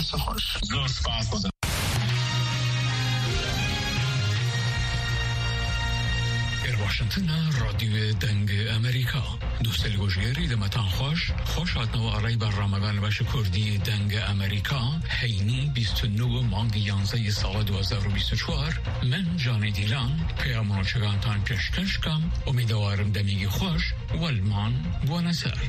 خوش زور سپاسگزارم. واشنگتن رادیو دنگ امریکا دوست گوشگیری دمتان خوش آتنو آرای برنامه‌گان باش کردی دنگ امریکا هینی 29 مانگ 11 سال 2024 من جانی دیلان پیامونو چگانتان پیشکش کم امیدوارم دمیگی خوش والمان بوانسر.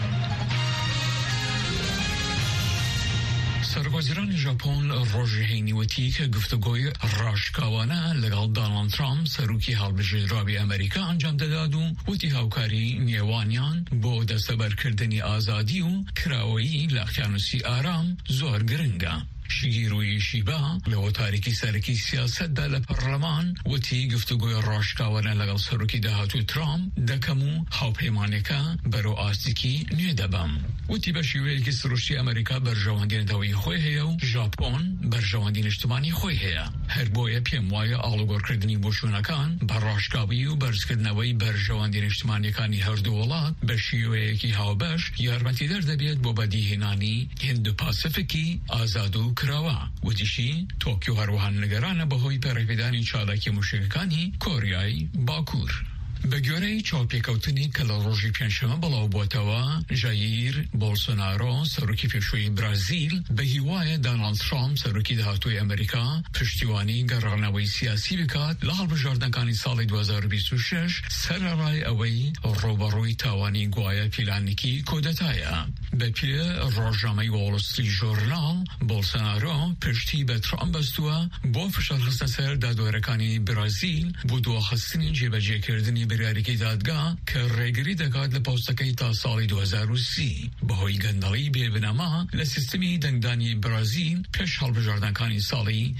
سرگزیران ژاپن روژهینی وتی که گفتگوی راشکاوانه لگل دونالد ترامپ سروکی هەڵبژێراوی ئەمریکا انجام دەدات و وتی هاوکاری نێوانیان بۆ دەستەبەرکردنی ئازادی و کراوەیی لە ئەقیانوسی ئارام زۆر گرنگە. شیروی شیبا لو تاریکی سرکی سیاست در پارلمان وتی گفتگوی راشکاوانه لگل سروکی دهاتو ترامپ دکمو هاوپیمانکا برو آستیکی نیدبم وتی بشیوه که سروشی امریکا برجواندین دوی خوی هیا و ژاپن برجواندین اجتماعی خوی هیا هر بوی پیموای آلوگور کردنی بوشونکان بر راشکاوی و برزکردنوی برجواندین اجتماعی کانی هر دو ولات بشیوه که هاوبش یارمتی در دبیت بو بدیهنانی هندو پاسیفیکی آزادو کراوا وتیشی توکیو هەروەها نگرانە بەهۆی پەڕێپێدانی چالاکی موشکەکانی کۆریای باکوور. بەگوێرەی چاوپێکەوتنی کە لە ڕۆژی پێنجشەمە بەڵاو بووەتەوە ژایر بۆلسۆنارۆ سەرۆکی پێشووی برازیل بە هیوایە دۆناڵد ترامپ سەرۆکی داهاتووی ئەمریکا پشتیوانی گەڕانەوەی سیاسی بکات لە هەڵبژاردنەکانی ساڵی 2026 سەرەڕای ئەوەی ڕۆبەڕووی تاوانی گوایە پیلانێکی کۆدەتایە. بەپێ ڕۆژنامەی وۆڵ ستریت ژۆرناڵ بۆلسۆنارۆ پشتی بە ترامپ بەستووە بۆ فشارخستنە سەر دادوەرەکانی برازیل بۆ دواخستنی جێبەجێکردنی بریارێکی دادگا کە ڕێگری دەکات لە پۆستەکەی تا ساڵی 2030 بەهۆی گەندەڵی بێبنەما لە سیستمی دەنگدانی برازیل پێش هەڵبژاردنەکانی ساڵی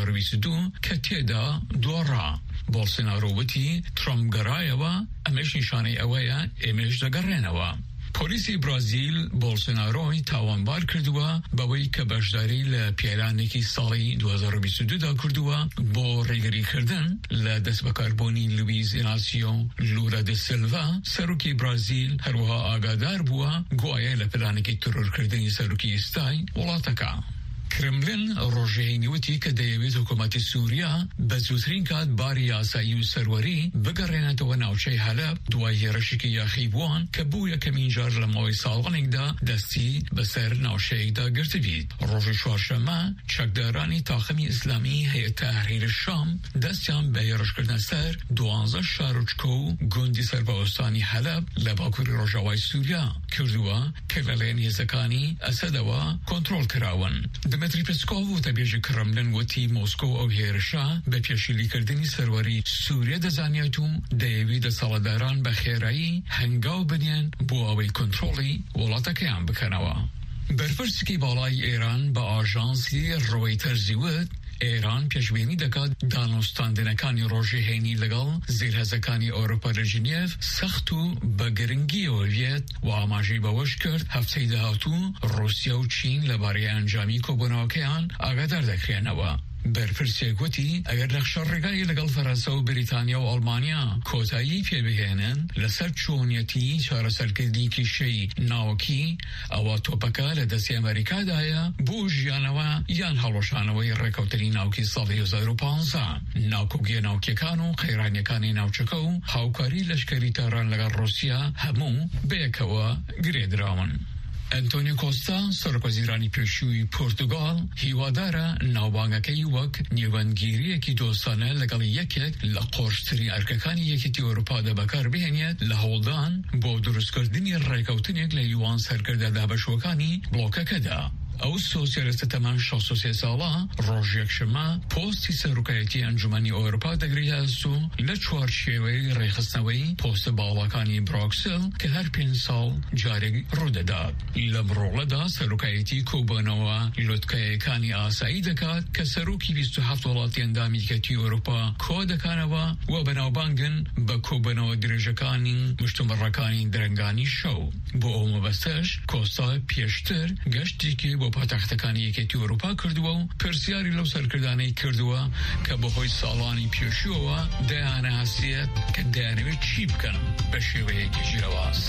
2022 کە تێدا دۆڕا. بۆلسۆنارۆ وتی ترامپ گەڕایەوە ئەمەش نیشانەی ئەوەیە ئێمەش دەگەڕێنەوە. پۆلیسی برازیل بۆلسۆنارۆی تاوانبار کردووە بەوەی کە بەشداری لە پیلانێکی ساڵی 2022 دا کردووە بۆ ڕێگریکردن لە دەستبەکاربوونی لویز ئیناسیۆ لولا دە سیلڤا سەرۆکی برازیل هەروەها ئاگادار بووە گوایە لە پلانێکی ترۆرکردنی سەرۆکی ئێستای وڵاتەکە. کرملین ڕۆژهێنی وتی کە دەیەوێت حکوومەتی سووریا بە زووترین کات باری یاسایی و سەروەری بگەڕێنێتەوە ناوچەی هەلەب دوای هێرشێکی یاخیبووان کە بوو یەکەمین جار لە ماوەی ساڵغانێکدا دەستی بەسەر ناوچەیەکدا گرتبیت. ڕۆژی چوارشەممە چەکدارانی تاخەمی ئیسلامی هەیەت تەحریر شام دەستیان بە هێرشکردنە سەر 12 شارۆچکە و گوندی سەربەوەستانی هەلەب لە باکووری ڕۆژاوای سووریا کردووە کە لەلایەن هێزەکانی ئەسەدەوە کۆنتڕۆڵ کراون. دمتری پسکۆڤ وتەبێژی کرملین وتی مۆسکۆ ئەو هێرشە بە پێشیلیکردنی سەروەری سووریا دەزانێت و دەیەوێت دەسەڵاتداران بە خێرایی هەنگاو بدەن بۆ ئەوەی کۆنتڕۆڵی وڵاتەکەیان بکەنەوە. بەرپرسێکی باڵای ئێران بە ئاژانسی ڕۆیتەرز وت ئێران پێشبینی دەکات دانوستاندنەکانی ڕۆژهێنی لەگەڵ زیرهەزەکانی ئەوروپا لە ژنێڤ سەخت و بە گرنگیەوە بێت و ئاماژەی بەوەش کرد هەفتەی داهاتوو ڕووسیا و چین لەبارەی ئەنجامی کۆبوونەوەکەیان ئاگادار دەکرێنەوە. بەرپرسێک وتی ئەگەر نەخشە ڕێگای لەگەڵ فەرەنسا و بریتانیا و ئەڵمانیا کۆتایی پێبهێنن لەسەر چۆنیەتی چارەسەرکردنی کیشەی ناوەکی ئەوە تۆپەکە لە دەستی ئەمریکادایە بۆ ژیانەوە یان هەڵۆشانەوەی ڕێکەوتنی ناوکی ساڵی 2015 ناوکۆگیە ناوکیەکان و قەیرانیەکانی ناوچەکە و هاوکاری لەشکری تەڕان لەگەڵ ڕووسیا هەموو بەیەکەوە گرێدراون. ئەنتۆنیۆ کۆستا سەرۆکوەزیرانی پێشووی پۆرتوگال هیوادارە ناوبانگەکەی وەک نێوەندگیریەکی دۆستانە لەگەڵ یەکێک لە قۆرشترین ئەرکەکانی یەکێتی ئەوروپادا بەکار بهێنێت لە هەوڵدان بۆ دروستکردنی ڕێکەوتنێک لە یوان سەرکردە دابەشەکانی بڵۆکەکەدا. ئەو سۆسیالیستە تەمان 63 ساڵە ڕۆژ یەکشەممە پۆستی سەرۆکایەتی ئەنجومەنی ئەوروپا دەگرێت و لە چوارچێوەی ڕێخستنەوەی پۆستە باوڵەکانی بروکسل کە هەر 5 ساڵ جارێک ڕوودەدات. لەم ڕۆڵەدا سەرۆکایەتی کۆبوونەوە لۆتکایەکانی ئاسایی دەکات کە سەرۆکی 27 وڵاتی ئەندامیکەتی ئەوروپا کۆ دەکانەوە و بەناوبانگن بە کۆبوونەوە درێژەکانی مشتومڕەکانی درەنگانی شەو. بۆ ئەو مەبەستەش کۆستا پێشتر گەشتێکی بۆ پاتەختەکانی یەکێتی ئەوروپا کردووە و پرسیاری لەو سەرکردانەی کردووە کە بەهۆی ساڵانی پێشووەوە دەیانە هەسیێت کە دەیانەوێت چی بکەن بە شێوەیەکی ژێرەواز.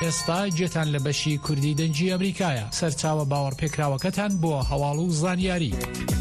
ئێستا جێتان لە بەشی کوردی دەنگی ئەمریکایە. سەرچاوە باوەڕپێکراوەکەتان بۆ هەواڵ و زانیاری.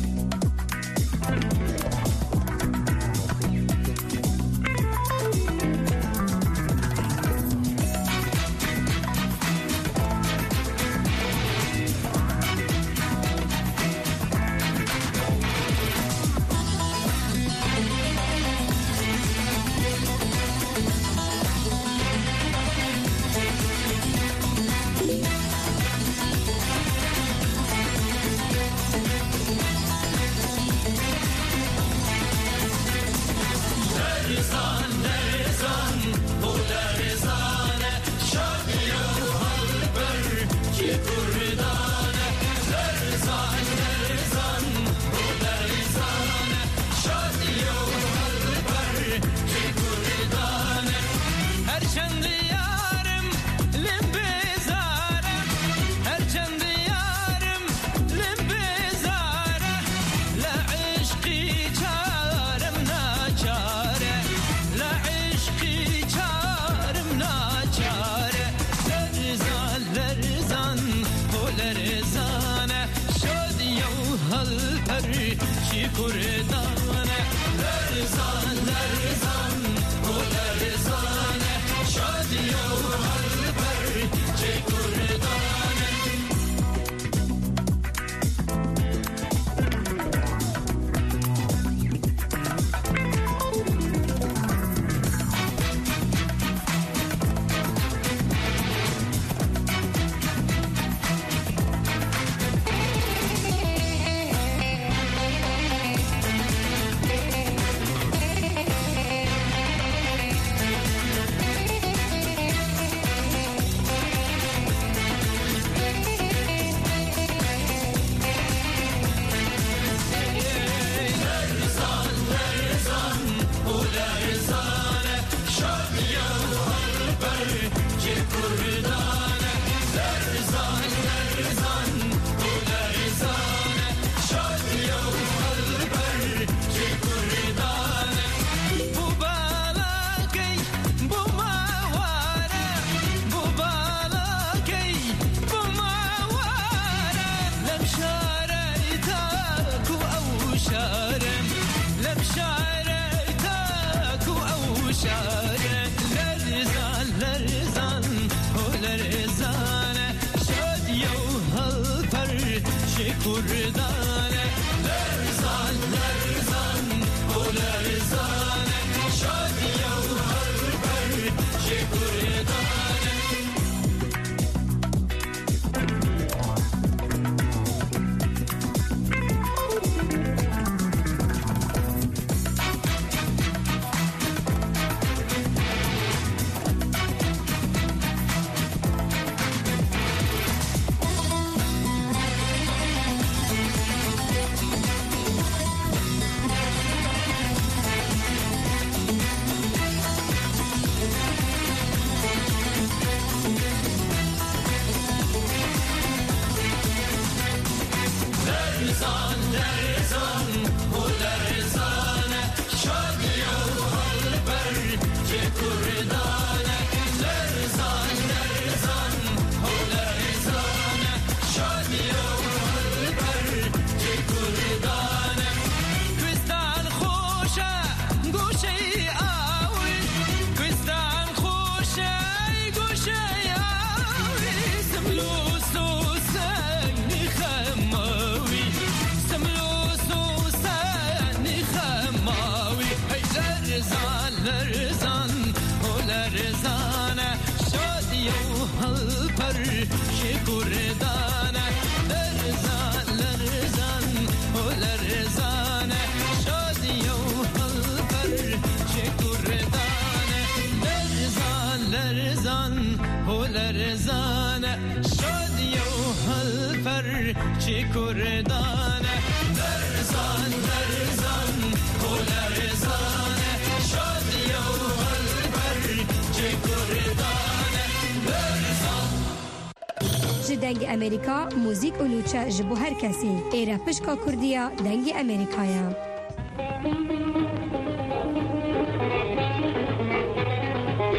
دنگ امریکا موزیک و نوچه جبو هر کسی ایره پشکا کردیا دنگ امریکایا.